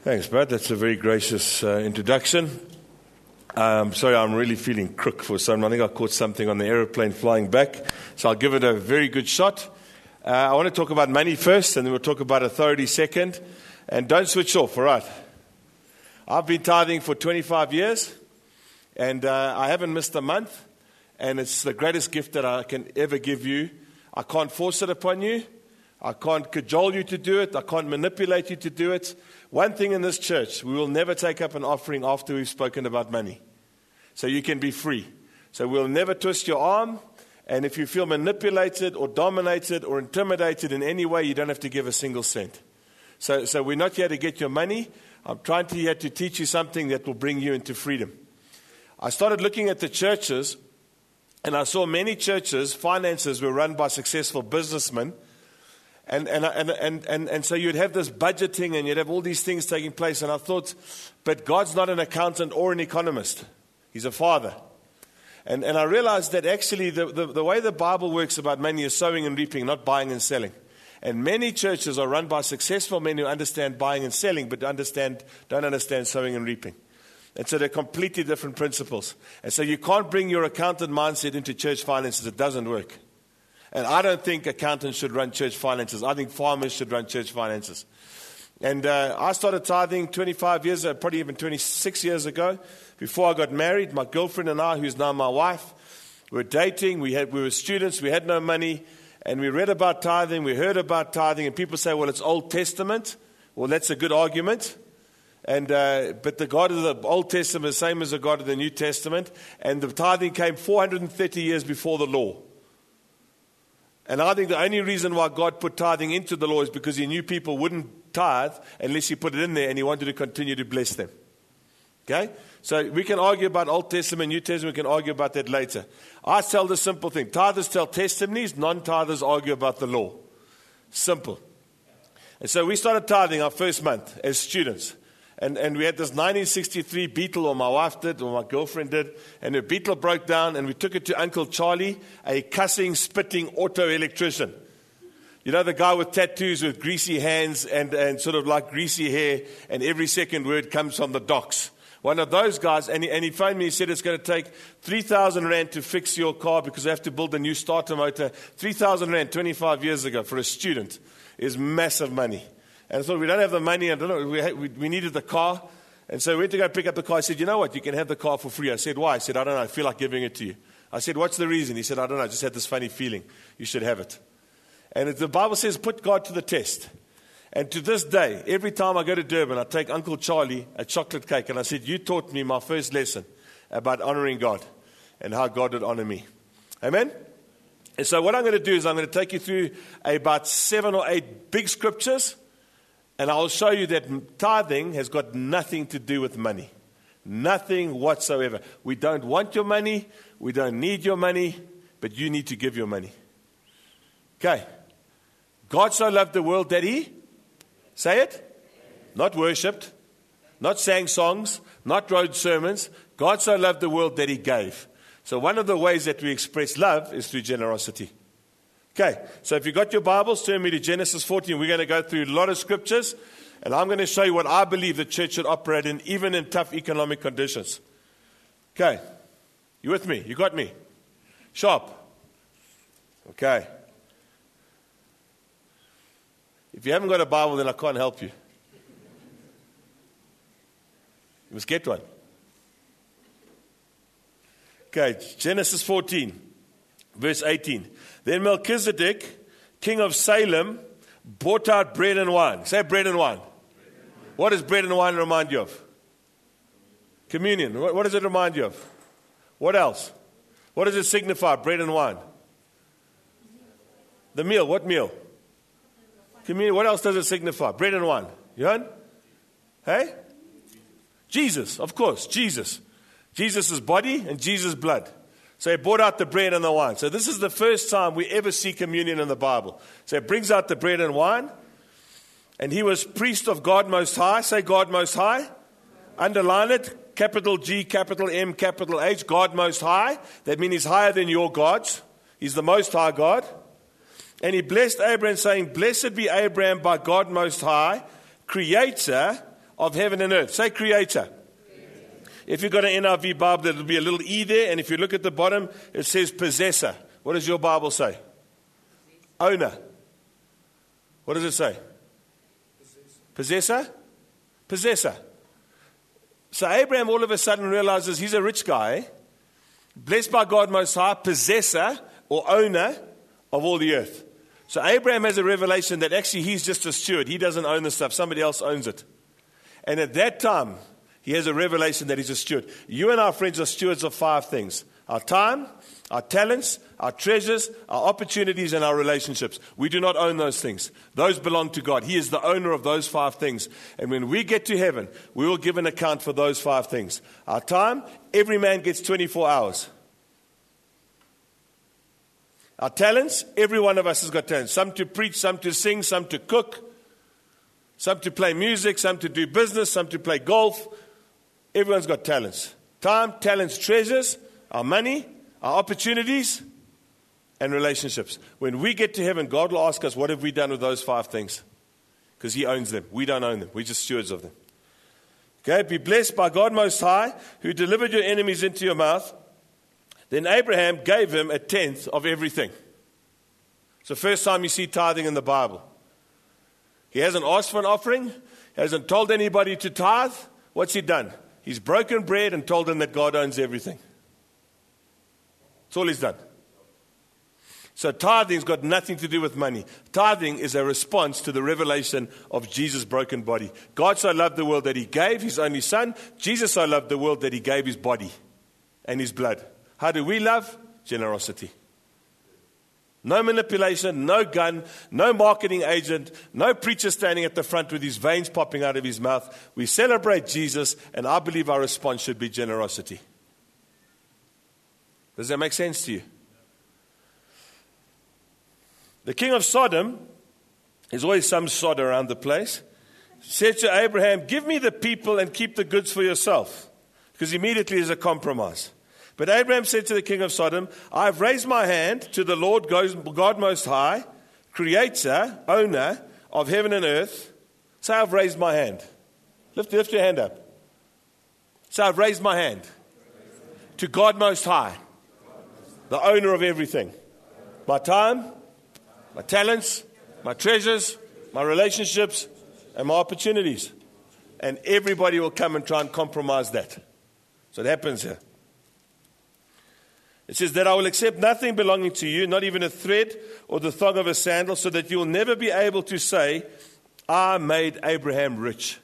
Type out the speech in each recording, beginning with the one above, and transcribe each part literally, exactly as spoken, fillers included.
Thanks, Bud. That's a very gracious uh, introduction. Um, sorry, I'm really feeling crook for some. I think I caught something on the aeroplane flying back, so I'll give it a very good shot. Uh, I want to talk about money first, and then we'll talk about authority second. And don't switch off, all right? I've been tithing for twenty-five years, and uh, I haven't missed a month, and it's the greatest gift that I can ever give you. I can't force it upon you. I can't cajole you to do it. I can't manipulate you to do it. One thing in this church, we will never take up an offering after we've spoken about money. So you can be free. So we'll never twist your arm. And if you feel manipulated or dominated or intimidated in any way, you don't have to give a single cent. So, so we're not here to get your money. I'm trying to here to teach you something that will bring you into freedom. I started looking at the churches, and I saw many churches, finances were run by successful businessmen. And and, and and and and so you'd have this budgeting and you'd have all these things taking place. And I thought, but God's not an accountant or an economist. He's a father. And and I realized that actually the, the, the way the Bible works about money is sowing and reaping, not buying and selling. And many churches are run by successful men who understand buying and selling, but understand don't understand sowing and reaping. And so they're completely different principles. And so you can't bring your accountant mindset into church finances. It doesn't work. And I don't think accountants should run church finances. I think farmers should run church finances. And uh, I started tithing twenty-five years ago, probably even twenty-six years ago. Before I got married, my girlfriend and I, who's now my wife, we were dating. We had we were students. We had no money. And we read about tithing. We heard about tithing. And people say, well, it's Old Testament. Well, that's a good argument. And uh, but the God of the Old Testament is the same as the God of the New Testament. And the tithing came four hundred thirty years before the law. And I think the only reason why God put tithing into the law is because he knew people wouldn't tithe unless he put it in there, and he wanted to continue to bless them. Okay? So we can argue about Old Testament, New Testament, we can argue about that later. I tell the simple thing. Tithers tell testimonies, non-tithers argue about the law. Simple. And so we started tithing our first month as students. And and we had this nineteen sixty-three Beetle, or my wife did, or my girlfriend did, and the Beetle broke down, and we took it to Uncle Charlie, a cussing, spitting auto electrician. You know, the guy with tattoos with greasy hands and, and sort of like greasy hair, and every second word comes from the docks. One of those guys, and he, and he phoned me, he said it's going to take three thousand rand to fix your car because they have to build a new starter motor. three thousand rand twenty-five years ago for a student is massive money. And I thought, we don't have the money, I don't know, we, we, we needed the car. And so we went to go pick up the car. I said, you know what, you can have the car for free. I said, why? I said, I don't know, I feel like giving it to you. I said, what's the reason? He said, I don't know, I just had this funny feeling. You should have it. And the Bible says, put God to the test. And to this day, every time I go to Durban, I take Uncle Charlie a chocolate cake. And I said, you taught me my first lesson about honoring God and how God would honor me. Amen? And so what I'm going to do is I'm going to take you through about seven or eight big scriptures. And I'll show you that tithing has got nothing to do with money. Nothing whatsoever. We don't want your money. We don't need your money. But you need to give your money. Okay. God so loved the world that he, say it, not worshipped, not sang songs, not wrote sermons. God so loved the world that he gave. So one of the ways that we express love is through generosity. Okay, so if you've got your Bibles, turn me to Genesis fourteen. We're going to go through a lot of scriptures, and I'm going to show you what I believe the church should operate in, even in tough economic conditions. Okay, you with me? You got me? Sharp. Okay. If you haven't got a Bible, then I can't help you. You must get one. Okay, Genesis fourteen, verse eighteen. Then Melchizedek, king of Salem, brought out bread and wine. Say bread and wine. Bread and wine. What does bread and wine remind you of? Communion. What, what does it remind you of? What else? What does it signify, bread and wine? The meal. What meal? Communion. What else does it signify? Bread and wine. Johan? Hey? Jesus, of course, Jesus. Jesus' body and Jesus' blood. So he brought out the bread and the wine. So this is the first time we ever see communion in the Bible. So he brings out the bread and wine. And he was priest of God Most High. Say God Most High. Underline it. Capital G, capital M, capital H. God Most High. That means he's higher than your gods. He's the Most High God. And he blessed Abraham, saying, blessed be Abraham by God Most High, creator of heaven and earth. Say creator. If you've got an N I V Bible, there'll be a little E there. And if you look at the bottom, it says possessor. What does your Bible say? Owner. What does it say? Possessor? Possessor. So Abraham all of a sudden realizes he's a rich guy, blessed by God Most High, possessor or owner of all the earth. So Abraham has a revelation that actually he's just a steward. He doesn't own the stuff. Somebody else owns it. And at that time, he has a revelation that he's a steward. You and our friends are stewards of five things. Our time, our talents, our treasures, our opportunities, and our relationships. We do not own those things. Those belong to God. He is the owner of those five things. And when we get to heaven, we will give an account for those five things. Our time, every man gets twenty-four hours. Our talents, every one of us has got talents. Some to preach, some to sing, some to cook, some to play music, some to do business, some to play golf. Everyone's got talents. Time, talents, treasures, our money, our opportunities, and relationships. When we get to heaven, God will ask us, what have we done with those five things? Because He owns them. We don't own them. We're just stewards of them. Okay, be blessed by God Most High, who delivered your enemies into your mouth. Then Abraham gave him a tenth of everything. It's the first time you see tithing in the Bible. He hasn't asked for an offering. He hasn't told anybody to tithe. What's he done? He's broken bread and told them that God owns everything. That's all he's done. So tithing's got nothing to do with money. Tithing is a response to the revelation of Jesus' broken body. God so loved the world that He gave His only Son. Jesus so loved the world that He gave His body and His blood. How do we love? Generosity. No manipulation, no gun, no marketing agent, no preacher standing at the front with his veins popping out of his mouth. We celebrate Jesus, and I believe our response should be generosity. Does that make sense to you? The king of Sodom, there's always some sod around the place, said to Abraham, give me the people and keep the goods for yourself. Because immediately there's a compromise. But Abraham said to the king of Sodom, I have raised my hand to the Lord God Most High, creator, owner of heaven and earth. Say, I've raised my hand. Lift, lift your hand up. Say, I've raised my hand to God Most High, the owner of everything. My time, my talents, my treasures, my relationships, and my opportunities. And everybody will come and try and compromise that. So it happens here. It says that I will accept nothing belonging to you, not even a thread or the thong of a sandal, so that you will never be able to say, I made Abraham rich.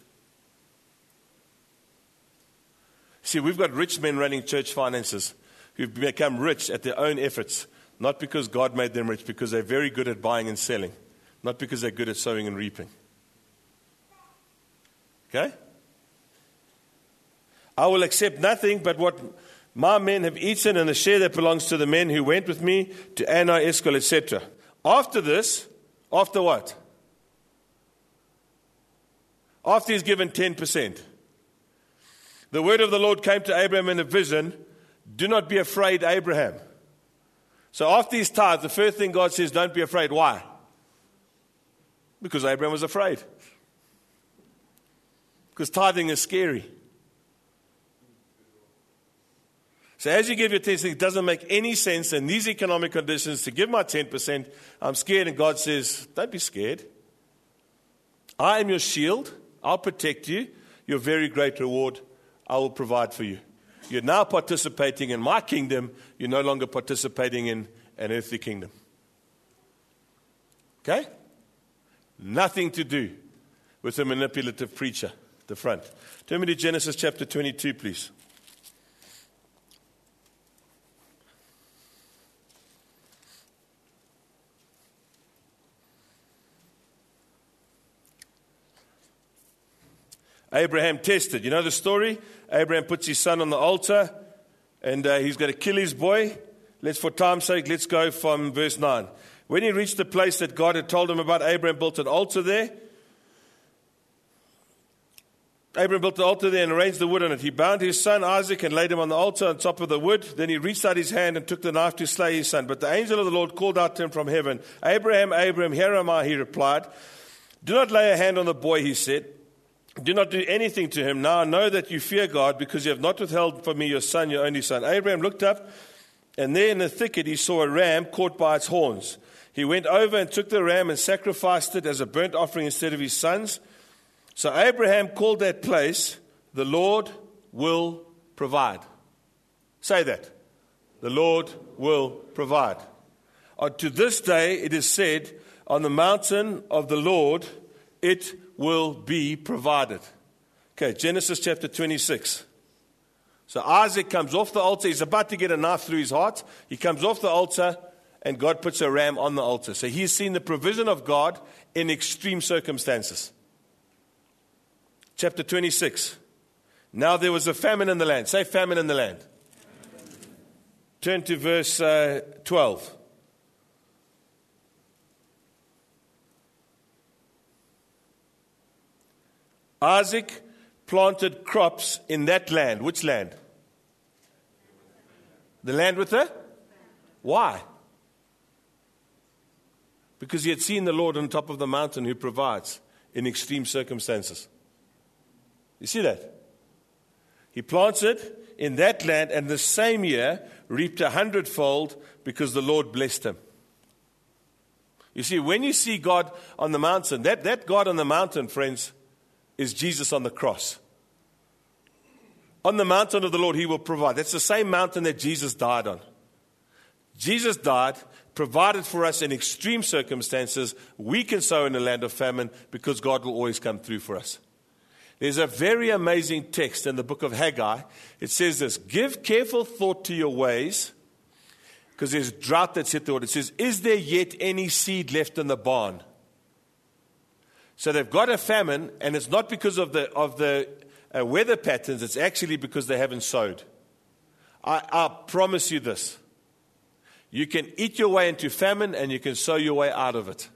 See, we've got rich men running church finances who've become rich at their own efforts, not because God made them rich, because they're very good at buying and selling, not because they're good at sowing and reaping. Okay? I will accept nothing but what my men have eaten and the share that belongs to the men who went with me to Ani, Eshcol, et cetera. After this, after what? After he's given ten percent. The word of the Lord came to Abraham in a vision. Do not be afraid, Abraham. So after his tithe, the first thing God says, don't be afraid. Why? Because Abraham was afraid. Because tithing is scary. So as you give your ten percent, it doesn't make any sense in these economic conditions to give my ten percent. I'm scared, and God says, don't be scared. I am your shield. I'll protect you. Your very great reward I will provide for you. You're now participating in my kingdom. You're no longer participating in an earthly kingdom. Okay? Nothing to do with a manipulative preacher at the front. Turn me to Genesis chapter twenty-two, please. Abraham tested. You know the story? Abraham puts his son on the altar, and uh, he's going to kill his boy. Let's, for time's sake, let's go from verse nine. When he reached the place that God had told him about, Abraham built an altar there. Abraham built the altar there and arranged the wood on it. He bound his son Isaac and laid him on the altar on top of the wood. Then he reached out his hand and took the knife to slay his son. But the angel of the Lord called out to him from heaven, Abraham, Abraham, here am I, he replied. Do not lay a hand on the boy, he said. do not do anything to him. Now I know that you fear God, because you have not withheld from me your son, your only son. Abraham looked up, and there in the thicket he saw a ram caught by its horns. He went over and took the ram and sacrificed it as a burnt offering instead of his sons. So Abraham called that place, the Lord will provide. Say that. The Lord will provide. Uh, to this day it is said, on the mountain of the Lord it will be provided. Okay, Genesis chapter twenty-six. So Isaac comes off the altar. He's about to get a knife through his heart. He comes off the altar, and God puts a ram on the altar. So he's seen the provision of God in extreme circumstances. Chapter twenty-six. Now there was a famine in the land. Say famine in the land. Turn to verse uh, twelve. Isaac planted crops in that land. Which land? The land with the? Why? Because he had seen the Lord on top of the mountain who provides in extreme circumstances. You see that? He planted in that land, and the same year reaped a hundredfold because the Lord blessed him. You see, when you see God on the mountain, that, that God on the mountain, friends, is Jesus on the cross. On the mountain of the Lord, he will provide. That's the same mountain that Jesus died on. Jesus died, provided for us in extreme circumstances. We can sow in the land of famine because God will always come through for us. There's a very amazing text in the book of Haggai. It says this: give careful thought to your ways, because there's drought that's hit the world. It says, is there yet any seed left in the barn? So they've got a famine, and it's not because of the of the uh, weather patterns. It's actually because they haven't sowed. I, I promise you this. You can eat your way into famine, and you can sow your way out of it.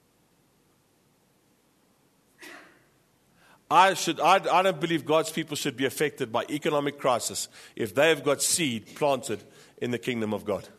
I should. I, I don't believe God's people should be affected by economic crisis if they have got seed planted in the kingdom of God.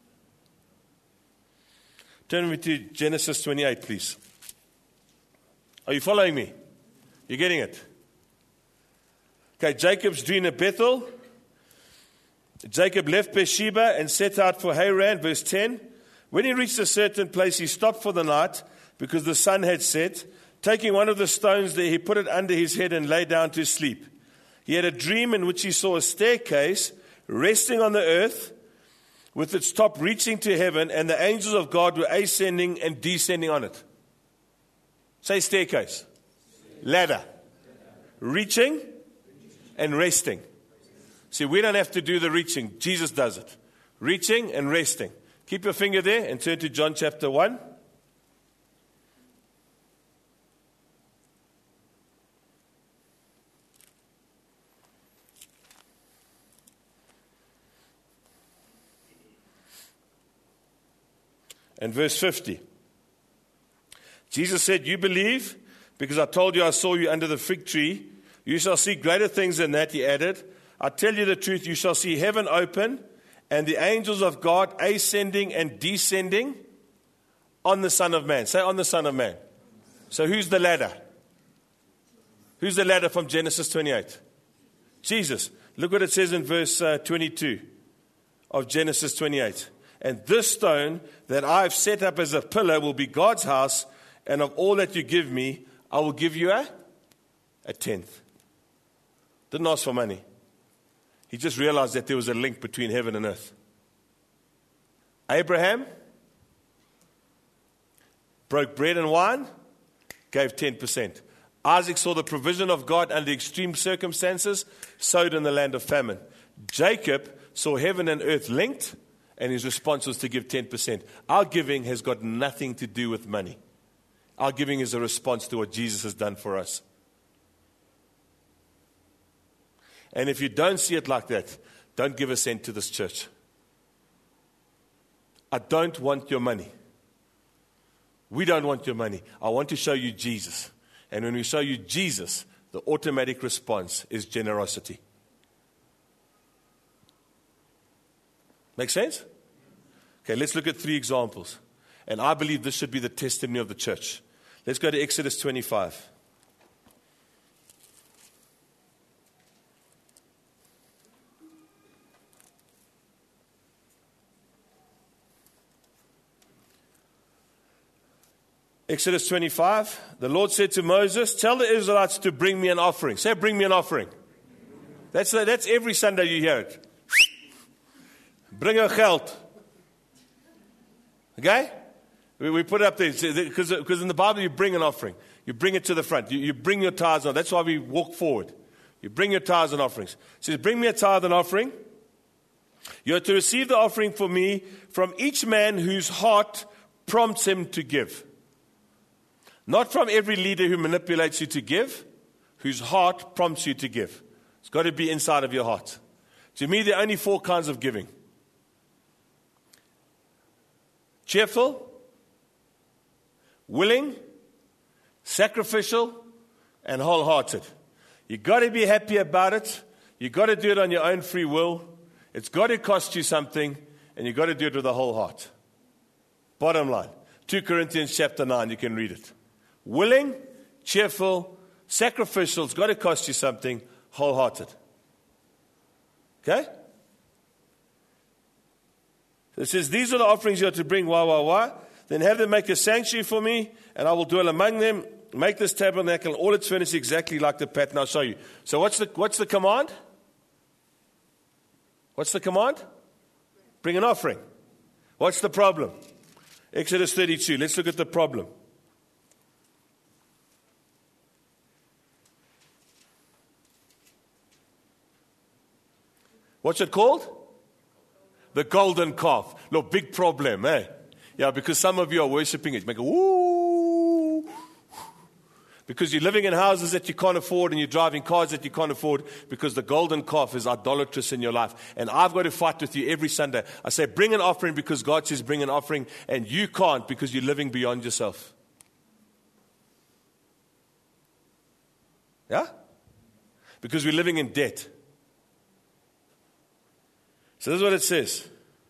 Turn with me to Genesis twenty-eight, please. Are you following me? You're getting it? Okay, Jacob's dream at Bethel. Jacob left Beersheba and set out for Haran, verse ten. When he reached a certain place, he stopped for the night because the sun had set. Taking one of the stones there, he put it under his head and lay down to sleep. He had a dream in which he saw a staircase resting on the earth with its top reaching to heaven, and the angels of God were ascending and descending on it. Say staircase. Ladder. Reaching and resting. See, we don't have to do the reaching. Jesus does it. Reaching and resting. Keep your finger there and turn to John chapter one. And verse fifty. Jesus said, you believe because I told you I saw you under the fig tree. You shall see greater things than that, he added. I tell you the truth, you shall see heaven open and the angels of God ascending and descending on the Son of Man. Say on the Son of Man. So who's the ladder? Who's the ladder from Genesis twenty-eight? Jesus. Look what it says in verse uh, twenty-two of Genesis twenty-eight. And this stone that I have set up as a pillar will be God's house, and of all that you give me, I will give you a, a tenth. Didn't ask for money. He just realized that there was a link between heaven and earth. Abraham broke bread and wine, gave ten percent. Isaac saw the provision of God under extreme circumstances, sowed in the land of famine. Jacob saw heaven and earth linked, and his response was to give ten percent. Our giving has got nothing to do with money. Our giving is a response to what Jesus has done for us. And if you don't see it like that, don't give a cent to this church. I don't want your money. We don't want your money. I want to show you Jesus. And when we show you Jesus, the automatic response is generosity. Make sense? Okay, let's look at three examples. And I believe this should be the testimony of the church. Let's go to Exodus twenty-five. Exodus twenty-five, the Lord said to Moses, tell the Israelites to bring me an offering. Say, bring me an offering. That's, that's every Sunday you hear it. Bring a geld. Okay? We, we put it up there, because in the Bible you bring an offering. You bring it to the front. You, you bring your tithes on. That's why we walk forward. You bring your tithes and offerings. It says, bring me a tithe and offering. You are to receive the offering for me from each man whose heart prompts him to give. Not from every leader who manipulates you to give, whose heart prompts you to give. It's got to be inside of your heart. To me, there are only four kinds of giving. Cheerful, willing, sacrificial, and wholehearted. You've got to be happy about it. You've got to do it on your own free will. It's got to cost you something, and you've got to do it with a whole heart. Bottom line, Second Corinthians chapter nine, you can read it. Willing, cheerful, sacrificial, it's got to cost you something, wholehearted. Okay? So it says, these are the offerings you are to bring, wah, wah, wah. Then have them make a sanctuary for me, and I will dwell among them. Make this tabernacle, all its furniture exactly like the pattern I'll show you. So what's the, what's the command? What's the command? Bring an offering. What's the problem? Exodus thirty-two. Let's look at the problem. What's it called? The golden calf. Look, big problem, eh? Yeah, because some of you are worshipping it. Make a woo. Because you're living in houses that you can't afford and you're driving cars that you can't afford because the golden calf is idolatrous in your life. And I've got to fight with you every Sunday. I say, bring an offering because God says bring an offering, and you can't because you're living beyond yourself. Yeah? Because we're living in debt. So this is what it says.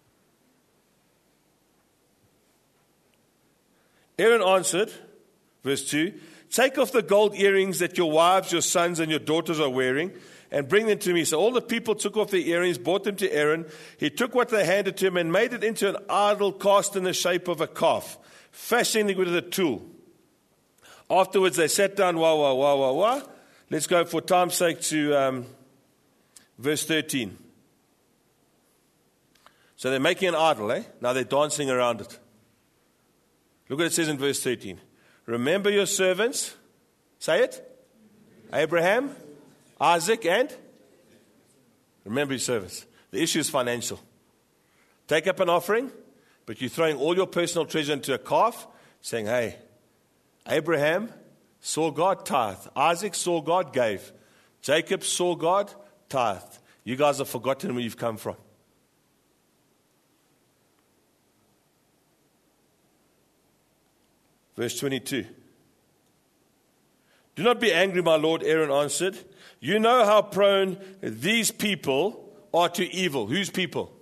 Aaron answered, verse two, take off the gold earrings that your wives, your sons, and your daughters are wearing, and bring them to me. So all the people took off their earrings, brought them to Aaron. He took what they handed to him and made it into an idol cast in the shape of a calf, fashioning it with a tool. Afterwards they sat down, wah, wah, wah, wah, wah. Let's go for time's sake to um, verse thirteen. So they're making an idol, eh? Now they're dancing around it. Look what it says in verse thirteen. Remember your servants. Say it. Abraham, Isaac, and? Remember your servants. The issue is financial. Take up an offering, but you're throwing all your personal treasure into a calf, saying, hey, Abraham saw God, tithe. Isaac saw God, gave. Jacob saw God, tithe. You guys have forgotten where you've come from. Verse twenty-two. Do not be angry, my Lord, Aaron answered. You know how prone these people are to evil. Whose people?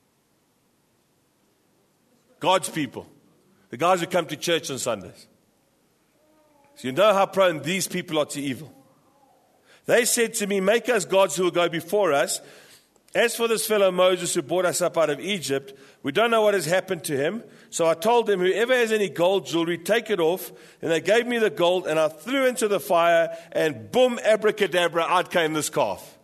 God's people. The guys who come to church on Sundays. So you know how prone these people are to evil. They said to me, make us gods who will go before us. As for this fellow Moses who brought us up out of Egypt, we don't know what has happened to him. So I told them, whoever has any gold jewelry, take it off. And they gave me the gold, and I threw into the fire, and boom, abracadabra, out came this calf.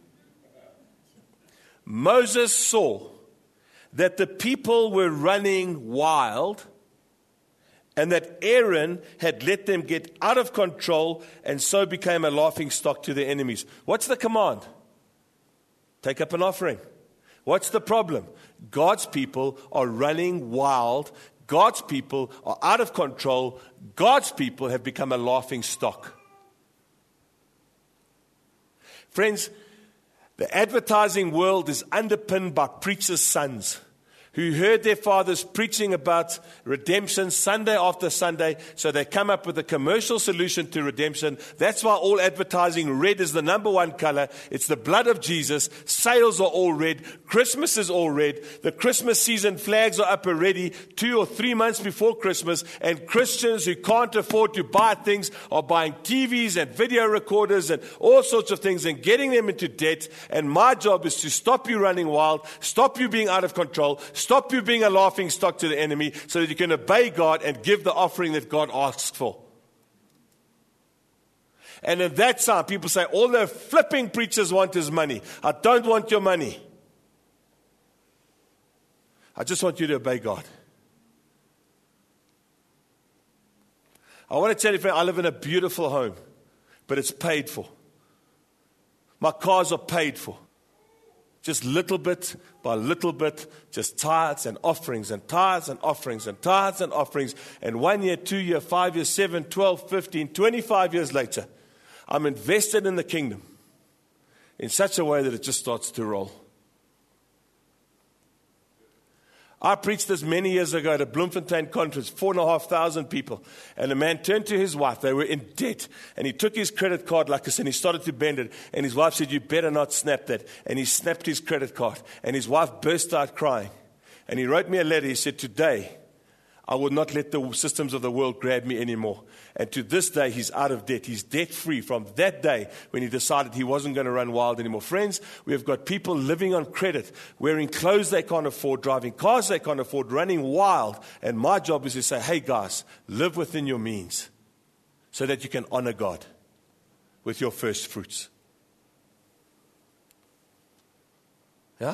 Moses saw that the people were running wild, and that Aaron had let them get out of control, and so became a laughingstock to their enemies. What's the command? Take up an offering. What's the problem? God's people are running wild. God's people are out of control. God's people have become a laughing stock. Friends, the advertising world is underpinned by preachers' sons who heard their fathers preaching about redemption Sunday after Sunday, so they come up with a commercial solution to redemption. That's why all advertising, red is the number one color. It's the blood of Jesus. Sales are all red. Christmas is all red. The Christmas season flags are up already two or three months before Christmas, and Christians who can't afford to buy things are buying T Vs and video recorders and all sorts of things and getting them into debt. And my job is to stop you running wild, stop you being out of control, stop you being a laughing stock to the enemy so that you can obey God and give the offering that God asks for. And at that time, people say, all the flipping preachers want is money. I don't want your money. I just want you to obey God. I want to tell you, friend, I live in a beautiful home, but it's paid for. My cars are paid for. Just little bit by little bit, just tithes and offerings and tithes and offerings and tithes and offerings. And one year, two year, five years, seven, twelve, fifteen, twenty-five years later, I'm invested in the kingdom in such a way that it just starts to roll. I preached this many years ago at a Bloemfontein conference, four and a half thousand people. And a man turned to his wife. They were in debt. And he took his credit card like this and he started to bend it. And his wife said, you better not snap that. And he snapped his credit card. And his wife burst out crying. And he wrote me a letter. He said, today, I will not let the systems of the world grab me anymore. And to this day, he's out of debt. He's debt-free from that day when he decided he wasn't going to run wild anymore. Friends, we have got people living on credit, wearing clothes they can't afford, driving cars they can't afford, running wild. And my job is to say, hey guys, live within your means so that you can honor God with your first fruits. Yeah?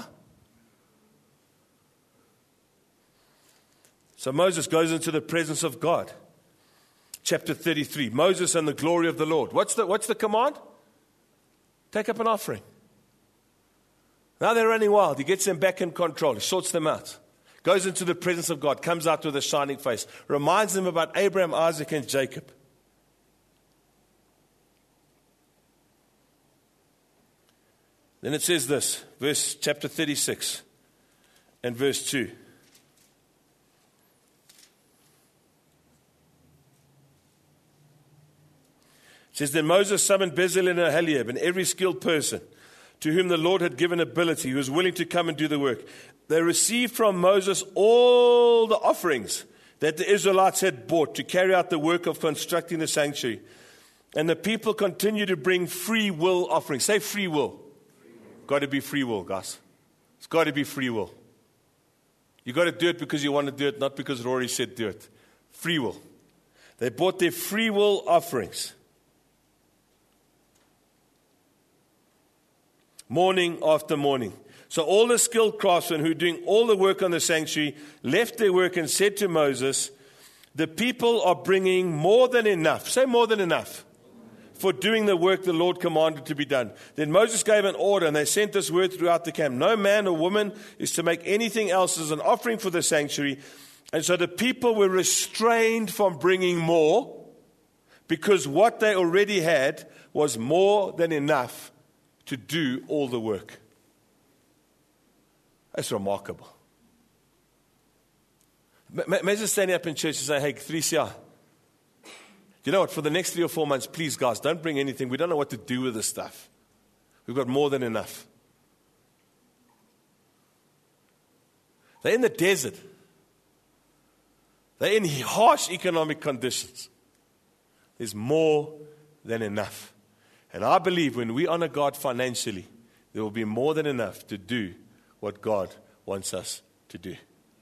So Moses goes into the presence of God. Chapter thirty-three, Moses and the glory of the Lord. What's the, what's the command? Take up an offering. Now they're running wild. He gets them back in control. He sorts them out. Goes into the presence of God. Comes out with a shining face. Reminds them about Abraham, Isaac, and Jacob. Then it says this, verse chapter thirty-six and verse two. It says, then Moses summoned Bezalel and Aholiab and every skilled person to whom the Lord had given ability, who was willing to come and do the work. They received from Moses all the offerings that the Israelites had bought to carry out the work of constructing the sanctuary. And the people continued to bring free will offerings. Say free will. Got to be free will, guys. It's got to be free will. You got to do it because you want to do it, not because Rory said do it. Free will. They bought their free will offerings. Morning after morning. So all the skilled craftsmen who were doing all the work on the sanctuary left their work and said to Moses, the people are bringing more than enough. Say more than enough. For doing the work the Lord commanded to be done. Then Moses gave an order and they sent this word throughout the camp. No man or woman is to make anything else as an offering for the sanctuary. And so the people were restrained from bringing more because what they already had was more than enough to do all the work. That's remarkable. Imagine standing up in church and saying, hey, three C R, you know what, for the next three or four months, please guys, don't bring anything. We don't know what to do with this stuff. We've got more than enough. They're in the desert. They're in harsh economic conditions. There's more than enough. And I believe when we honor God financially, there will be more than enough to do what God wants us to do.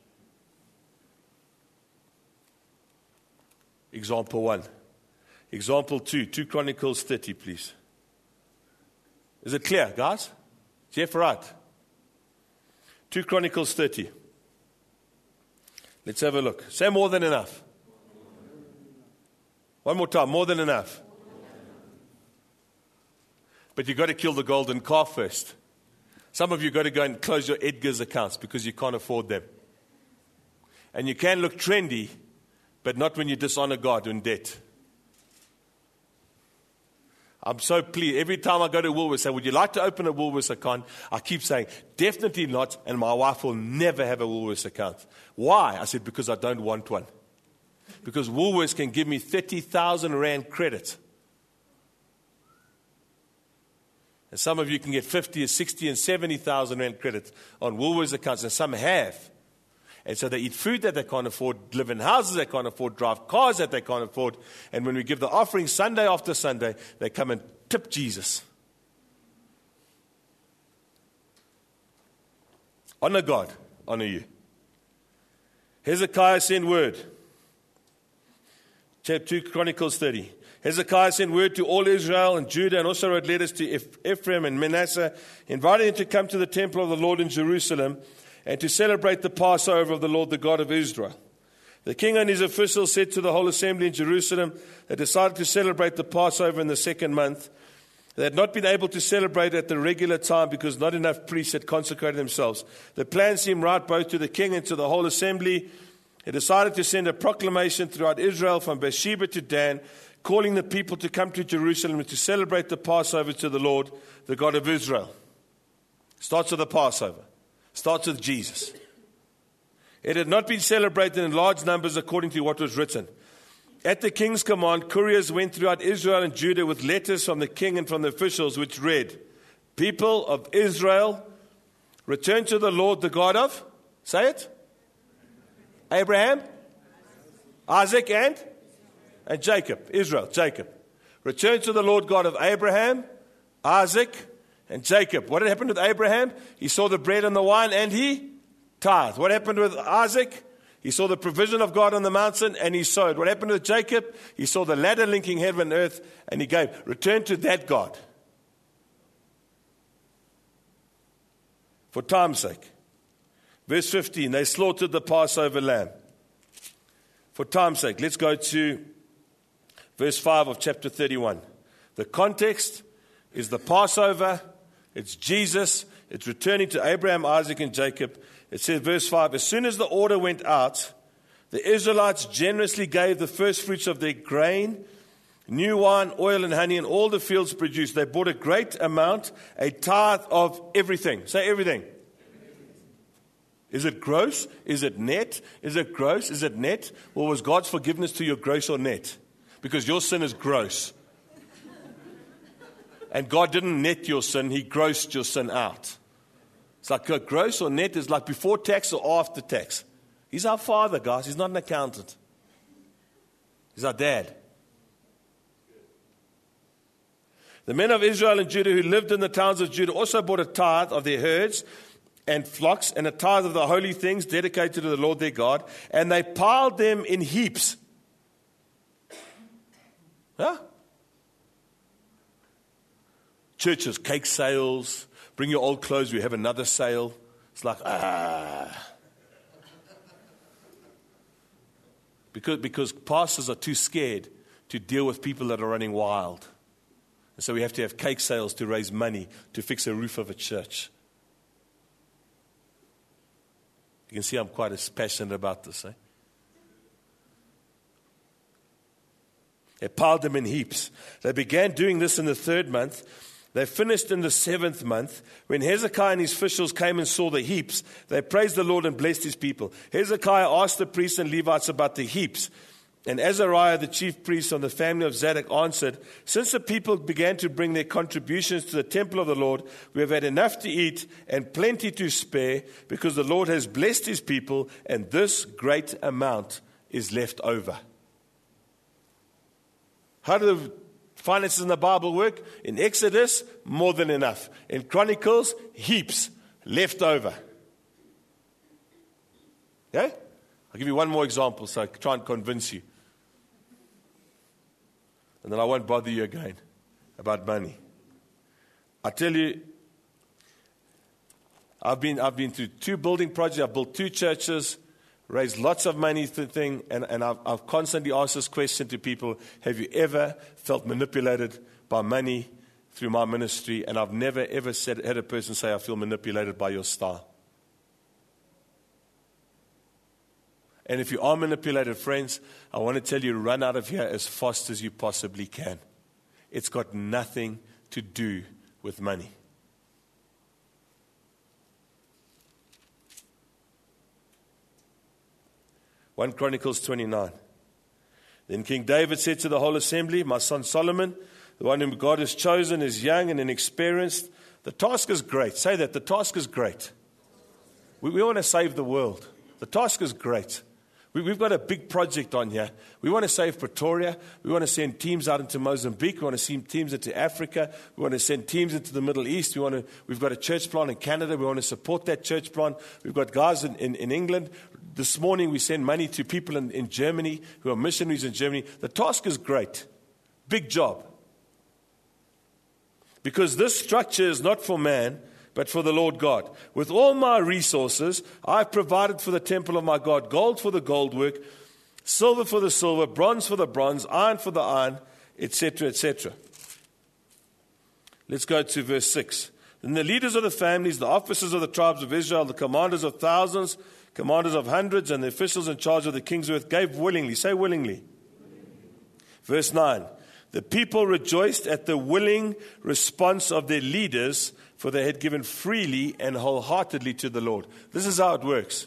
Example one. Example two. two Chronicles thirty, please. Is it clear, guys? Jeff, right? two Chronicles thirty. Let's have a look. Say more than enough. One more time. More than enough. But you've got to kill the golden calf first. Some of you got to go and close your Edgar's accounts because you can't afford them. And you can look trendy, but not when you dishonor God in debt. I'm so pleased. Every time I go to Woolworths, say, would you like to open a Woolworths account? I keep saying, definitely not, and my wife will never have a Woolworths account. Why? I said, because I don't want one. Because Woolworths can give me thirty thousand rand credit. And some of you can get fifty, sixty, and seventy thousand rand credit on Woolworths accounts, and some have. And so they eat food that they can't afford, live in houses they can't afford, drive cars that they can't afford. And when we give the offering Sunday after Sunday, they come and tip Jesus. Honor God, honor you. Hezekiah sent word. Chapter two Chronicles thirty. Hezekiah sent word to all Israel and Judah and also wrote letters to Ephraim and Manasseh, inviting them to come to the temple of the Lord in Jerusalem and to celebrate the Passover of the Lord, the God of Israel. The king and his officials said to the whole assembly in Jerusalem, they decided to celebrate the Passover in the second month. They had not been able to celebrate at the regular time because not enough priests had consecrated themselves. The plan seemed right both to the king and to the whole assembly. He decided to send a proclamation throughout Israel from Beersheba to Dan, calling the people to come to Jerusalem to celebrate the Passover to the Lord, the God of Israel. Starts with the Passover. Starts with Jesus. It had not been celebrated in large numbers according to what was written. At the king's command, couriers went throughout Israel and Judah with letters from the king and from the officials, which read, People of Israel, return to the Lord, the God of, say it, Abraham, Isaac, and, and Jacob. Israel, Jacob. Return to the Lord God of Abraham, Isaac, and Jacob. What had happened with Abraham? He saw the bread and the wine, and he tithed. What happened with Isaac? He saw the provision of God on the mountain, and he sowed. What happened with Jacob? He saw the ladder linking heaven and earth, and he gave. Return to that God. For time's sake. Verse fifteen, they slaughtered the Passover lamb. For time's sake, let's go to verse five of chapter thirty-one. The context is the Passover. It's Jesus. It's returning to Abraham, Isaac, and Jacob. It says, verse five, as soon as the order went out, the Israelites generously gave the first fruits of their grain, new wine, oil, and honey, and all the fields produced. They bought a great amount, a tithe of everything. Say everything. Is it gross? Is it net? Is it gross? Is it net? Or was God's forgiveness to your gross or net? Because your sin is gross. And God didn't net your sin, He grossed your sin out. It's like uh, gross or net is like before tax or after tax. He's our father, guys. He's not an accountant. He's our dad. The men of Israel and Judah who lived in the towns of Judah also bought a tithe of their herds and flocks and a tithe of the holy things dedicated to the Lord their God, and they piled them in heaps. Huh? Churches, cake sales, bring your old clothes, we have another sale. It's like, ah. Because, because pastors are too scared to deal with people that are running wild. And so we have to have cake sales to raise money to fix a roof of a church. You can see I'm quite as passionate about this. Eh? They piled them in heaps. They began doing this in the third month. They finished in the seventh month. When Hezekiah and his officials came and saw the heaps, they praised the Lord and blessed his people. Hezekiah asked the priests and Levites about the heaps. And Azariah, the chief priest of the family of Zadok, answered, since the people began to bring their contributions to the temple of the Lord, we have had enough to eat and plenty to spare, because the Lord has blessed his people, and this great amount is left over. How do the finances in the Bible work? In Exodus, more than enough. In Chronicles, heaps left over. Okay? I'll give you one more example so I can try and convince you. And then I won't bother you again about money. I tell you, I've been I've been through two building projects. I've built two churches, raised lots of money for the thing, and, and I've, I've constantly asked this question to people: have you ever felt manipulated by money through my ministry? And I've never ever said had a person say, I feel manipulated by your style. And if you are manipulated, friends, I want to tell you, run out of here as fast as you possibly can. It's got nothing to do with money. First Chronicles twenty-nine. Then King David said to the whole assembly, my son Solomon, the one whom God has chosen, is young and inexperienced. The task is great. Say that. The task is great. We, we want to save the world. The task is great. We've got a big project on here. We want to save Pretoria. We want to send teams out into Mozambique. We want to send teams into Africa. We want to send teams into the Middle East. We want to, we've got a church plant in Canada. We want to support that church plant. We've got guys in, in, in England This morning we send money to people in, in Germany who are missionaries in Germany. The task is great. Big job. Because this structure is not for man, but for the Lord God. With all my resources, I've provided for the temple of my God, gold for the gold work, silver for the silver, bronze for the bronze, iron for the iron, et cetera, et cetera. Let's go to verse six. Then the leaders of the families, the officers of the tribes of Israel, the commanders of thousands, commanders of hundreds, and the officials in charge of the king's earth gave willingly. Say willingly. willingly. Verse nine. The people rejoiced at the willing response of their leaders, for they had given freely and wholeheartedly to the Lord. This is how it works.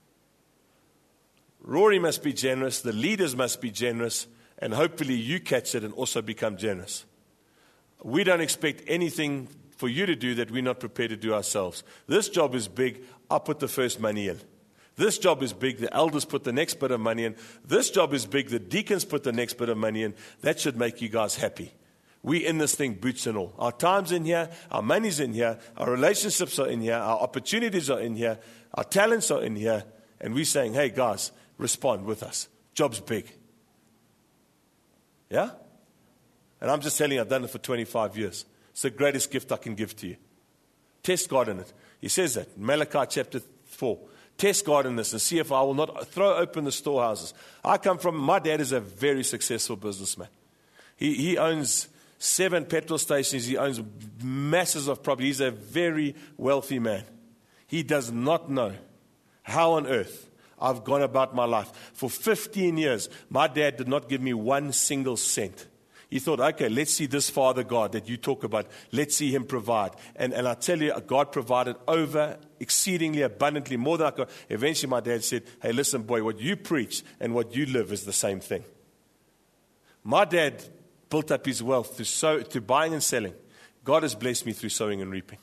Rory must be generous, the leaders must be generous, and hopefully you catch it and also become generous. We don't expect anything for you to do that we're not prepared to do ourselves. This job is big. I'll put the first money in. This job is big. The elders put the next bit of money in. This job is big. The deacons put the next bit of money in. That should make you guys happy. We in this thing, boots and all. Our time's in here. Our money's in here. Our relationships are in here. Our opportunities are in here. Our talents are in here. And we're saying, hey, guys, respond with us. Job's big. Yeah? And I'm just telling you, I've done it for twenty-five years. It's the greatest gift I can give to you. Test God in it. He says that in Malachi chapter four. Test God in this and see if I will not throw open the storehouses. I come from, my dad is a very successful businessman. He, he owns seven petrol stations. He owns masses of property. He's a very wealthy man. He does not know how on earth I've gone about my life. For fifteen years, my dad did not give me one single cent. He thought, okay, let's see this Father God that you talk about. Let's see him provide. And, and I tell you, God provided over, exceedingly abundantly, more than I could. Eventually my dad said, hey, listen, boy, what you preach and what you live is the same thing. My dad built up his wealth through, sow, through buying and selling. God has blessed me through sowing and reaping.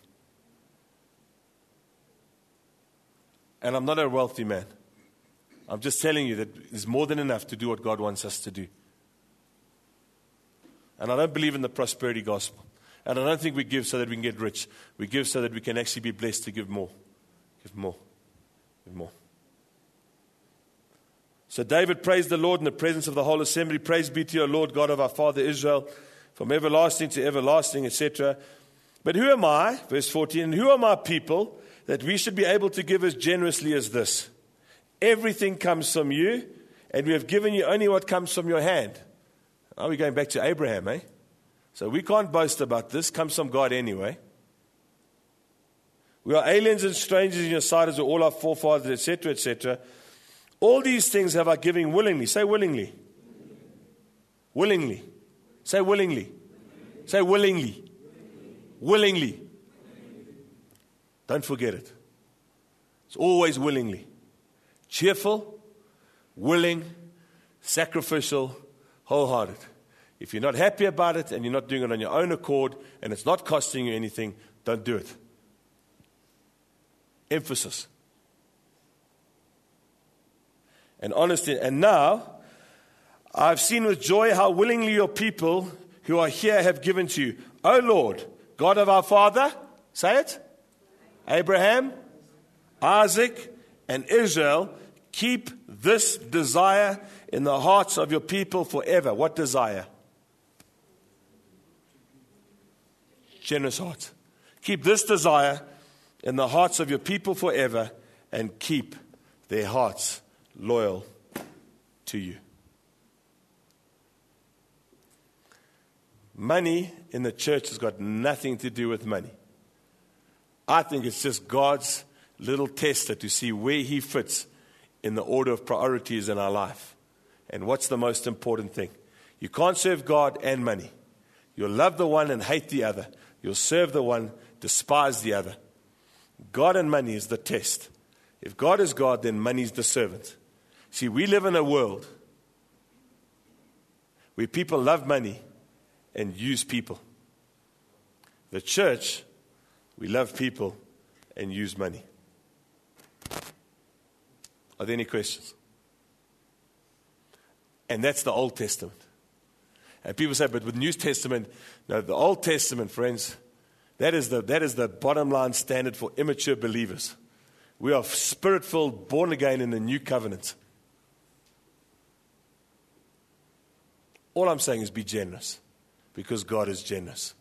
And I'm not a wealthy man. I'm just telling you that there's more than enough to do what God wants us to do. And I don't believe in the prosperity gospel. And I don't think we give so that we can get rich. We give so that we can actually be blessed to give more. Give more. Give more. So David praised the Lord in the presence of the whole assembly. Praise be to your Lord, God of our father Israel, from everlasting to everlasting, et cetera. But who am I, verse fourteen, and who are my people that we should be able to give as generously as this? Everything comes from you, and we have given you only what comes from your hand. Are we going back to Abraham, eh? So we can't boast about this. Comes from God anyway. We are aliens and strangers in your sight as all our forefathers, et cetera, et cetera. All these things have I given willingly. Say willingly. Willingly. Say willingly. Say willingly. Willingly. Don't forget it. It's always willingly. Cheerful, willing, sacrificial, wholehearted. If you're not happy about it and you're not doing it on your own accord and it's not costing you anything, don't do it. Emphasis. And honesty. And now, I've seen with joy how willingly your people who are here have given to you. O Lord, God of our father, say it, Abraham, Isaac, and Israel, keep this desire in the hearts of your people forever. What desire? Generous hearts. Keep this desire in the hearts of your people forever, and keep their hearts loyal to you. Money in the church has got nothing to do with money. I think it's just God's little tester to see where he fits in the order of priorities in our life. And what's the most important thing? You can't serve God and money. You'll love the one and hate the other. You'll serve the one, despise the other. God and money is the test. If God is God, then money is the servant. See, we live in a world where people love money and use people. The church, we love people and use money. Are there any questions? And that's the Old Testament. And people say, but with New Testament, no, the Old Testament, friends, that is the that is the bottom line standard for immature believers. We are spirit-filled, born again in the new covenant. All I'm saying is be generous, because God is generous.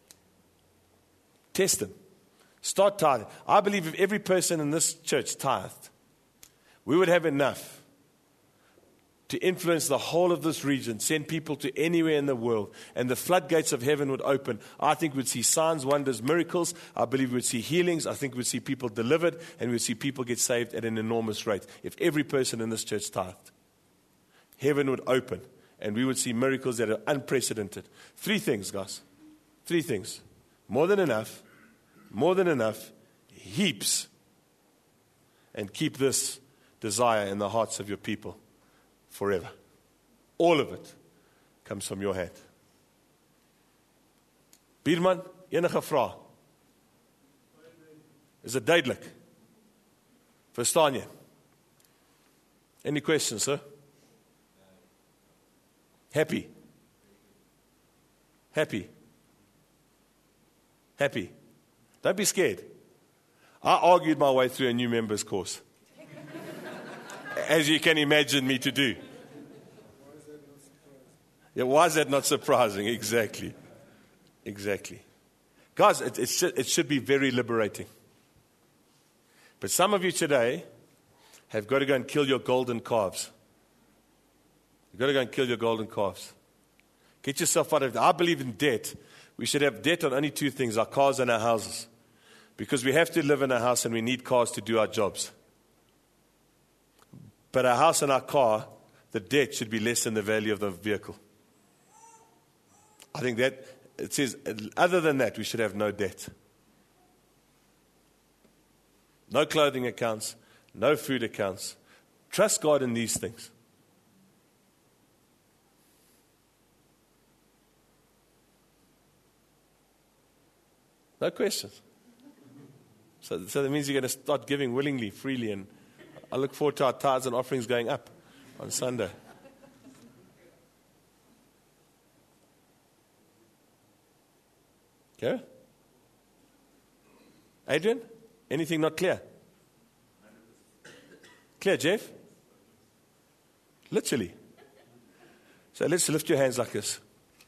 Test Him. Start tithing. I believe if every person in this church tithed, we would have enough to influence the whole of this region, send people to anywhere in the world, and the floodgates of heaven would open. I think we'd see signs, wonders, miracles. I believe we'd see healings. I think we'd see people delivered, and we'd see people get saved at an enormous rate. If every person in this church tithed, heaven would open, and we would see miracles that are unprecedented. Three things, guys. Three things. More than enough. More than enough. Heaps. And keep this desire in the hearts of your people forever. All of it comes from your hand. Bierman, enige vraag? Is it duidelik? Verstaan jy? Any questions, sir? Happy? Happy? Happy? Don't be scared. I argued my way through a new members course, as you can imagine me to do. Yeah, why is that not surprising? Exactly. Exactly. Guys, it, it, should, it should be very liberating. But some of you today have got to go and kill your golden calves. You've got to go and kill your golden calves. Get yourself out of it. I believe in debt. We should have debt on only two things, our cars and our houses. Because we have to live in a house and we need cars to do our jobs. But our house and our car, the debt should be less than the value of the vehicle. I think that, it says, other than that, we should have no debt. No clothing accounts, no food accounts. Trust God in these things. No questions. So, so that means you're going to start giving willingly, freely, and I look forward to our tithes and offerings going up on Sunday. Okay? Adrian, anything not clear? Clear, Jeff? Literally. So let's lift your hands like this.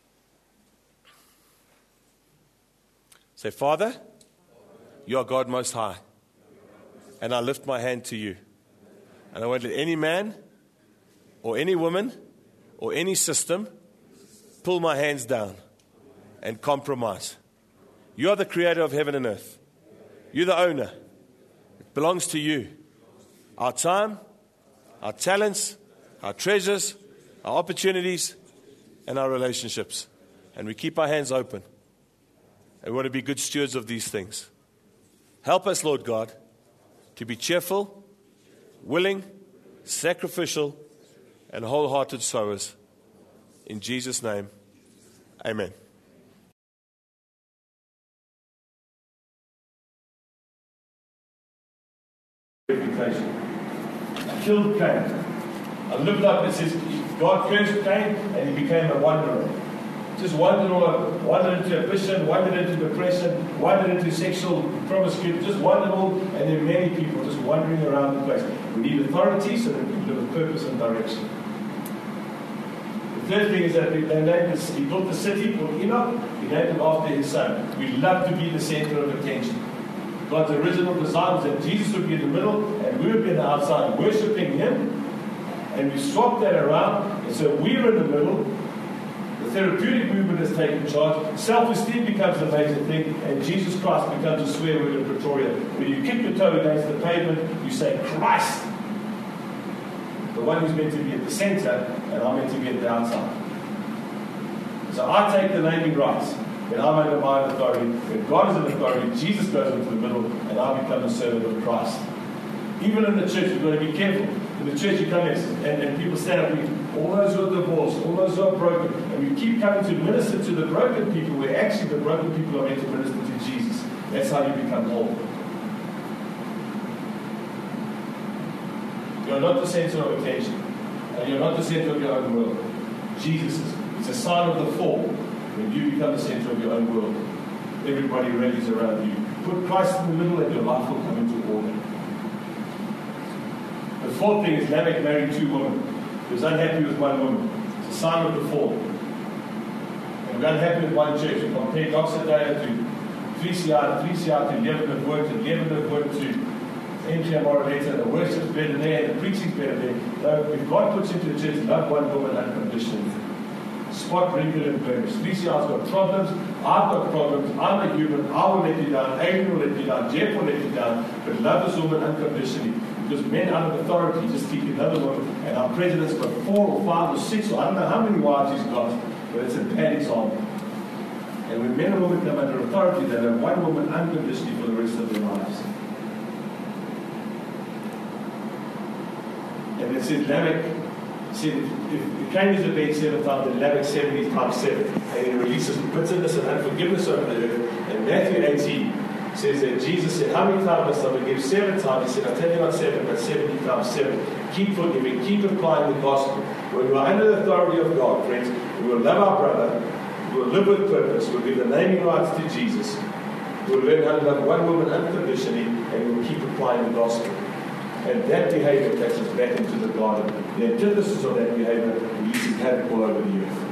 Say, Father, you are God Most High, and I lift my hand to you. And I won't let any man or any woman or any system pull my hands down and compromise. You are the creator of heaven and earth. You're the owner. It belongs to you. Our time, our talents, our treasures, our opportunities, and our relationships. And we keep our hands open. And we want to be good stewards of these things. Help us, Lord God, to be cheerful, willing, sacrificial, and wholehearted sowers. In Jesus' name, amen. Reputation. I killed Cain. I lived up, it says, God cursed Cain and he became a wanderer. Just wandered all over, wandered into ambition, wandered into depression, wandered into sexual promiscuity, just wandered all, and there are many people just wandering around the place. We need authority so that we can live with purpose and direction. The third thing is that they named this, he built the city called Enoch, he named him after his son. We love to be the center of attention. God's original design was that Jesus would be in the middle and we would be on the outside worshipping him, and we swapped that around, and so we're in the middle. The therapeutic movement has taken charge. Self-esteem becomes a major thing, and Jesus Christ becomes a swear word in Pretoria. When you kick your toe against the pavement, you say, Christ, the one who's meant to be at the center, and I'm meant to be at the outside. So I take the naming rights, and I'm under my authority. When God is in authority, Jesus goes into the middle, and I become a servant of Christ. Even in the church, we've got to be careful. In the church, you come in, and, and people stand up, and all those who are divorced, all those who are broken, and we keep coming to minister to the broken people, where actually the broken people are meant to minister to Jesus. That's how you become whole. You're not the center of attention, and you're not the center of your own world. Jesus is. It's a sign of the fall when you become the center of your own world. Everybody rallies around you. Put Christ in the middle, and your life will come into order. fourth thing is Lamech married two women. He was unhappy with one woman. It's a sign of the fall. And we're unhappy with one church. We compare Doxodeo to three C I, three C I to eleven have worked, and eleven have worked to N G M Moraleta. The worship's better there, and the preaching's better there. So if God puts into the church, love one woman unconditionally. Spot, wrinkle, and blemish. three C I's got problems. I've got problems. I'm a human. I will let you down. Adrian will let you down. Jeff will let you down. But love this woman unconditionally. Because men out of authority just keep another woman. And our president's got four or five or six, or I don't know how many wives he's got. But it's a bad example. And when men and women come under authority, they love one woman unconditionally for the rest of their lives. And it says Lamech said, if, if Cain is obeyed seven times, then Lamech seventy times seven. And he releases bitterness and unforgiveness over the earth. And Matthew eighteen says that Jesus said, how many times must I forgive? Seven times. He said, I tell you not seven, but seventy times seven. Keep forgiving, keep applying the gospel. When we are under the authority of God, friends, we will love our brother, we will live with purpose, we will give the naming rights to Jesus, we will learn how to love one woman unconditionally, and we will keep applying the gospel. And that behavior takes us back into the garden. The antithesis of that behavior releases havoc all over the earth.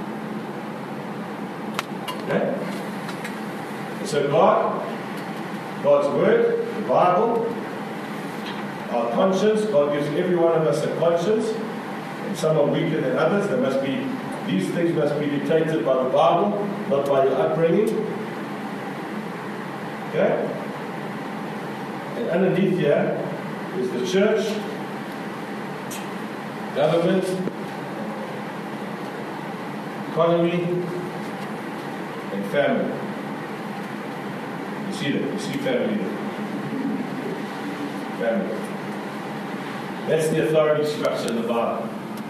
Okay? And so God, God's Word, the Bible, our conscience, God gives every one of us a conscience, and some are weaker than others. There must be, these things must be dictated by the Bible, not by your upbringing. Okay? And underneath here is the church, government, economy, and family. You see that? You see family there. Family. That's the authority structure in the Bible.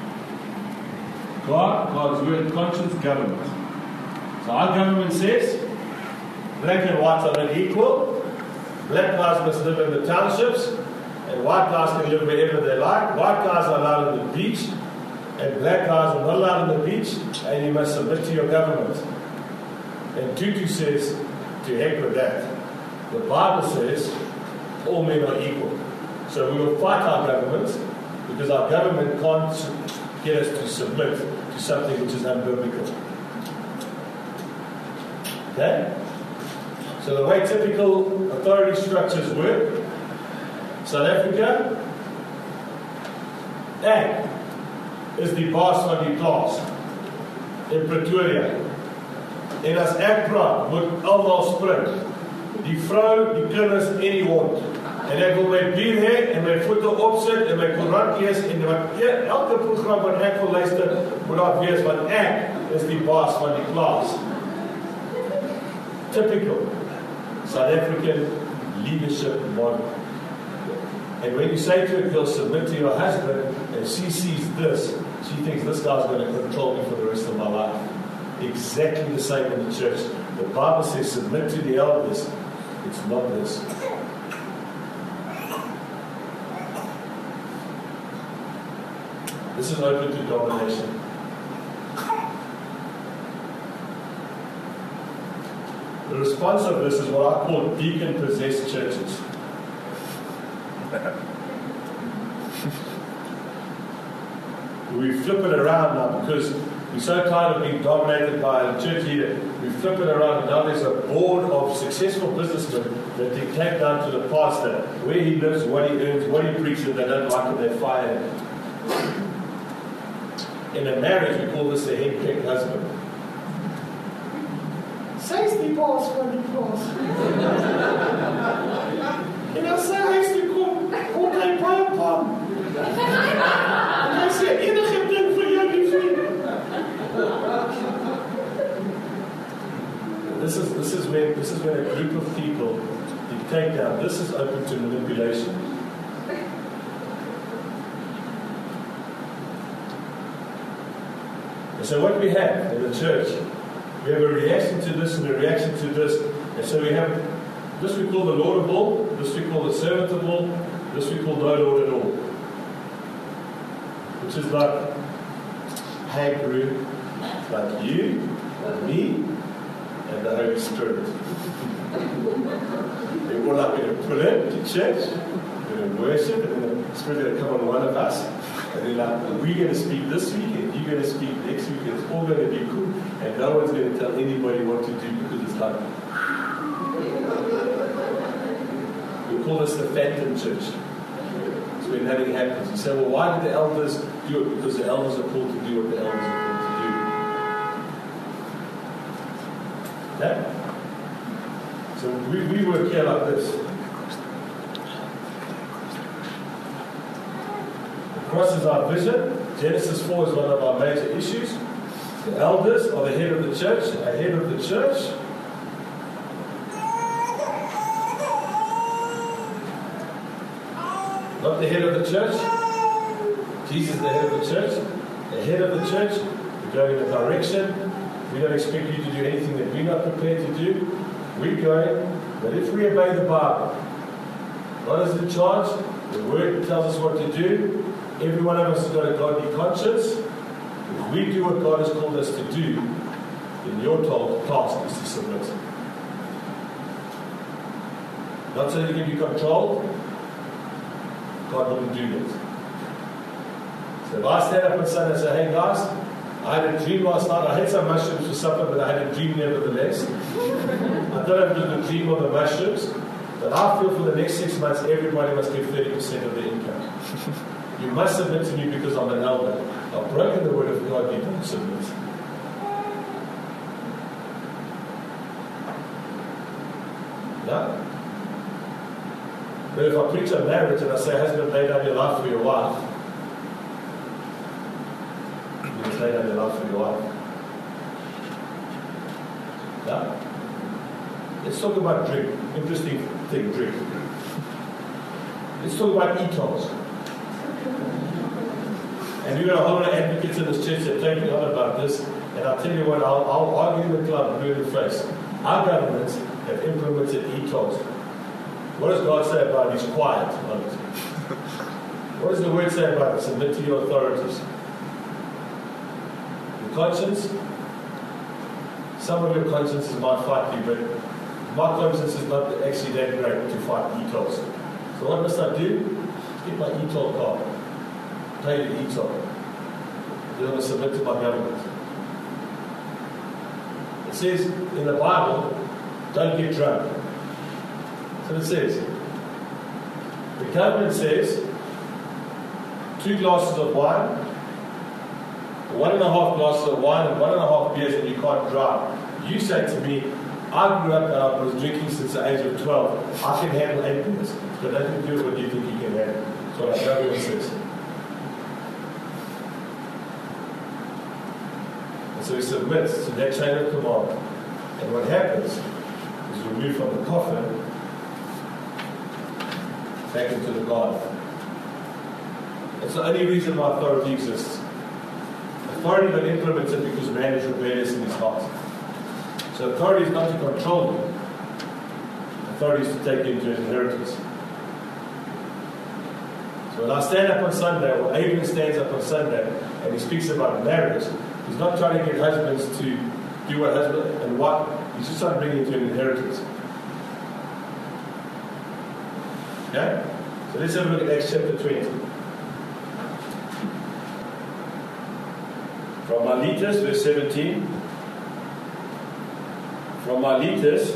God, God's word, conscience, government. So our government says black and white are not equal. Black guys must live in the townships, and white guys can live wherever they like. White guys are allowed on the beach, and black guys are not allowed on the beach, and you must submit to your government. And Tutu says, to heck with that. The Bible says, all men are equal. So we will fight our governments, because our government can't get us to submit to something which is unbiblical. Okay? So the way typical authority structures work, South Africa, ek is die baas van die plaas in Pretoria. En as ek praat, moet almal spring. Die vrou, die kinders en die hond. En ek wil my bier hê en my voete opsit en my koerant lees en wat elke program wat ek wil luister, moet daar wees, want ek is die baas van die plaas. Typical South African leadership model. And when you say to a girl, submit to your husband, and she sees this, she thinks this guy's going to control me for the rest of my life. Exactly the same in the church. The Bible says, submit to the elders. It's not this. This is open to domination. The response of this is what I call deacon-possessed churches. We flip it around now because we're so tired of being dominated by a church leader. We flip it around, and now there's a board of successful businessmen that dictate down to the pastor where he lives, what he earns, what he preaches. They don't like it, they fire him. In a marriage, we call this the henpecked husband. Says the boss for the boss. And I say, I used to call, call my papa. And I say, enige ding vir jou die vriend. This is this is when this is when a group of people dictate down. This is open to manipulation. And so what we have in the church, we have a reaction to this and a reaction to this. And so we have this we call the Lord of all, this we call the servant of all, this we call no Lord at all. Which is like, hey group, like you, me, and the Holy Spirit. We're all like we're going to pull in to church, we're going to worship, and then the Spirit's going to come on one of us, and then like, we're going to speak this week, and you're going to speak next week, and it's all going to be cool, and no one's going to tell anybody what to do because it's like, we call this the phantom church. It's when nothing happens. You say, well, why did the elders do it? Because the elders are called to do what the elders are called to do. Okay? So we, we work here like this. The cross is our vision. Genesis four is one of our major issues. The elders are the head of the church, a head of the church. Not the head of the church. Jesus is the head of the church. The head of the church, we're going in a direction. We don't expect you to do anything that we're not prepared to do. We're going, but if we obey the Bible, God is in charge. The Word tells us what to do. Every one of us has got a godly conscience. If we do what God has called us to do, then your told task is to submit. Not so you can be controlled. God wouldn't do that. So if I stand up on Sunday and say, hey guys, I had a dream last night. I had some mushrooms for supper, but I had a dream nevertheless. I don't have to dream of the mushrooms, but I feel for the next six months everybody must give thirty percent of their income. You must submit to me because I'm an elder. I've broken the word of God, you don't submit. No? But if I preach on marriage and I say, husband, lay down your life for your wife, you must lay down your life for your wife. No? Let's talk about drink. Interesting thing, drink. Let's talk about e-tols. And we've got a whole lot of advocates in this church that take me on about this. And I'll tell you what, I'll, I'll argue in the club, blue in the face. Our governments have implemented e-tols. What does God say about it? He's quiet on it. What does the word say about it? Submit to your authorities. Your conscience. Some of your consciences might fight you, but my conscience is not actually that great to fight e-tols. So what must I do? Get my e-tol card. Pay the e-tol. Then I'm going to submit to my government. It says in the Bible, don't get drunk. So it says, the government says, two glasses of wine, one and a half glasses of wine, and one and a half beers, and you can't drive. You say to me, I grew up and I was drinking since the age of twelve. I can handle eight beers. It's got nothing to do with what you think you can handle. That's what our government says. And so he submits to that chain of command. And what happens is we move from the coffin back into the garden. It's the only reason why authority exists. Authority got implemented because man is rebellious in his heart. So authority is not to control you. Authority is to take you into his inheritance. So when I stand up on Sunday, or Adrian stands up on Sunday, and he speaks about marriage, he's not trying to get husbands to do what husband and wife. He's just trying to bring you into an inheritance. Okay? So let's have a look at Acts chapter twenty. From Miletus, verse seventeen. From Miletus,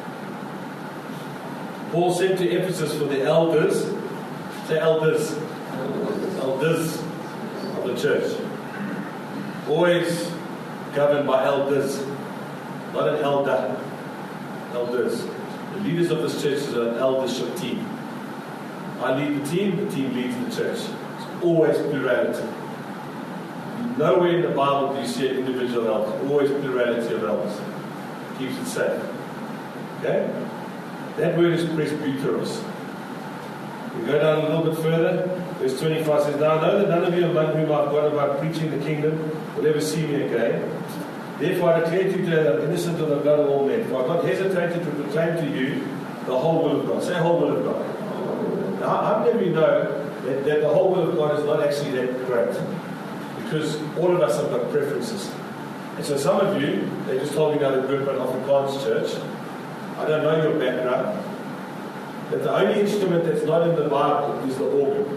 Paul sent to Ephesus for the elders. Say elders. Elders of the church. Always governed by elders. Not an elder. Elders. The leaders of this church is an eldership team. I lead the team, the team leads the church. It's always plurality. Nowhere in the Bible do you see an individual elder. Always plurality of elders. Keeps it safe. Okay? That word is presbyteros. We go down a little bit further. Verse twenty-five says, Now I know that none of you among whom I've gone about preaching the kingdom will ever see me again. Therefore I declare to you today that I'm innocent of the blood of all men. For I've not hesitated to proclaim to you the whole will of God. Say whole will of God. Now I've never know that, that the whole will of God is not actually that great. Because all of us have got preferences. And so some of you, they just told me now that you grew up in Afrikaans church. I don't know your background. that the only instrument that's not in the Bible is the organ.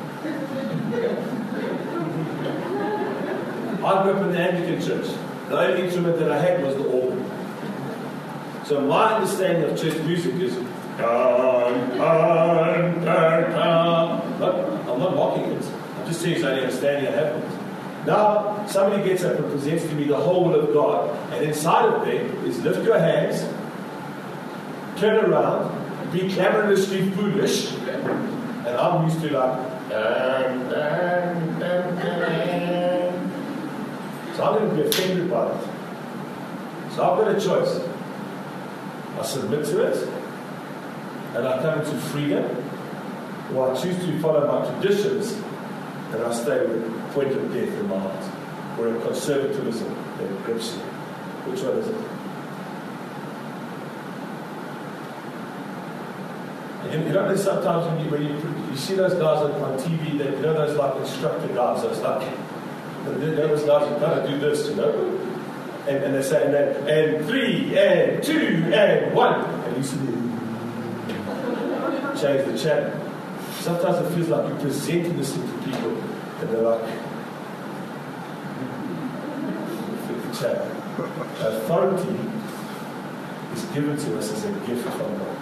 I grew up in the Anglican church. The only instrument that I had was the organ. So my understanding of church music is dun, dun, dun, dun. Not, I'm not mocking it. I'm just saying it's only understanding I have it. Now, somebody gets up and presents to me the whole will of God, and inside of there is lift your hands, turn around, be clamorously foolish, and I'm used to like, dun, dun, dun, dun. So I'm going to be offended by it. So I've got a choice. I submit to it, and I come into freedom, or I choose to follow my traditions, and I stay with a point of death in my heart, or a conservatism that grips me. Which one is it? And you know, there's sometimes when you, when you, you see those guys on, on T V, that you know those like instructor guys, those like, you know those guys who kind of do this, you know? And, and they say, and, then, and three, and two, and one. And you see them change the channel. Sometimes it feels like you're presenting this to people, and they're like, flip the channel. Authority is given to us as a gift from God.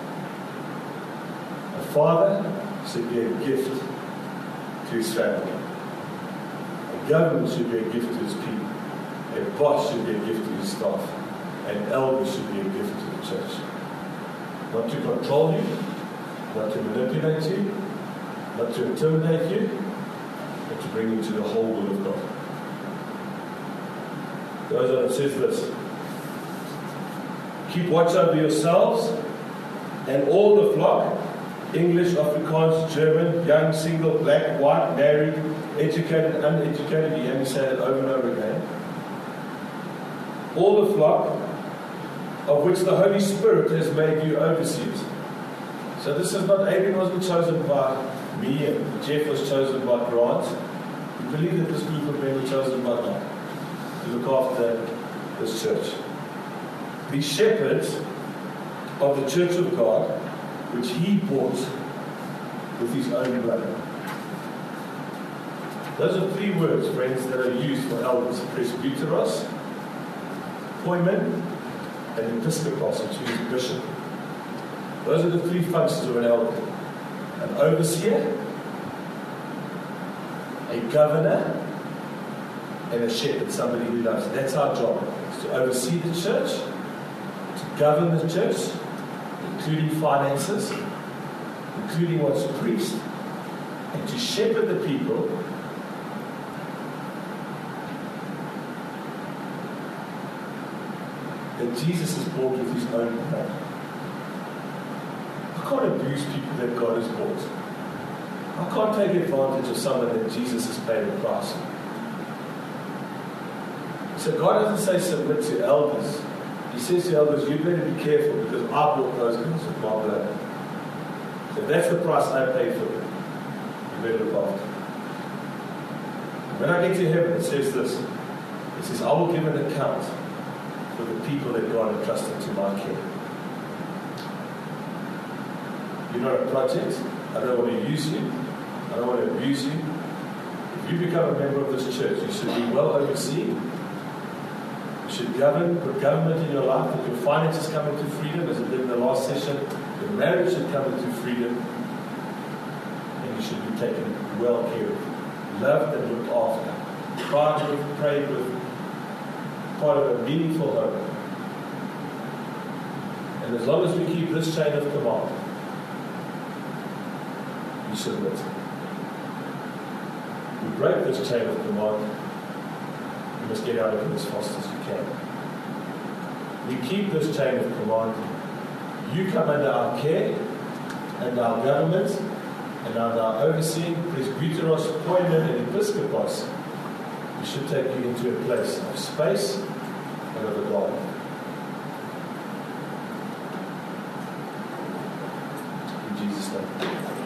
A father should be a gift to his family. A government should be a gift to his people. A boss should be a gift to his staff. An elder should be a gift to the church. Not to control you, not to manipulate you, not to intimidate you, but to bring you to the whole will of God. Goes on and says this: keep watch over yourselves and all the flock, English, Afrikaans, German, young, single, black, white, married, educated, uneducated. You hear me say that over and over again. All the flock of which the Holy Spirit has made you overseers. So this is not, Adrian wasn't chosen by me, and Jeff was chosen by Grant. We believe that this group of men were chosen by God to look after this church. Be shepherds of the church of God, which he bought with his own blood. Those are three words, friends, that are used for elders: presbyteros, poimen, and episkopos, which means bishop. Those are the three functions of an elder: an overseer, a governor, and a shepherd, somebody who loves. That's our job: is to oversee the church, to govern the church, including finances, including what's preached, and to shepherd the people that Jesus has bought with his own blood. I can't abuse people that God has bought. I can't take advantage of someone that Jesus has paid a price for. So God doesn't say submit to elders. He says to elders, you better be careful because I bought those guys with my blood. So that's the price I pay for them. You better look after them. When I get to heaven, it says this. It says, I will give an account for the people that God entrusted to my care. You're not a project. I don't want to use you. I don't want to abuse you. If you become a member of this church, you should be well overseen. You should govern, put government in your life, that your finances come into freedom, as it did in the last session. Your marriage should come into freedom. And you should be taken well care of. Loved and looked after. Cried with, prayed with. Part of a meaningful home. And as long as we keep this chain of command, we submit. We break this chain of command, we must get out of it as fast as we can. We keep this chain of command. You come under our care and our government and under our overseeing, presbyteros, poimen, and episkopos. We should take you into a place of space and of a garden. In Jesus' name.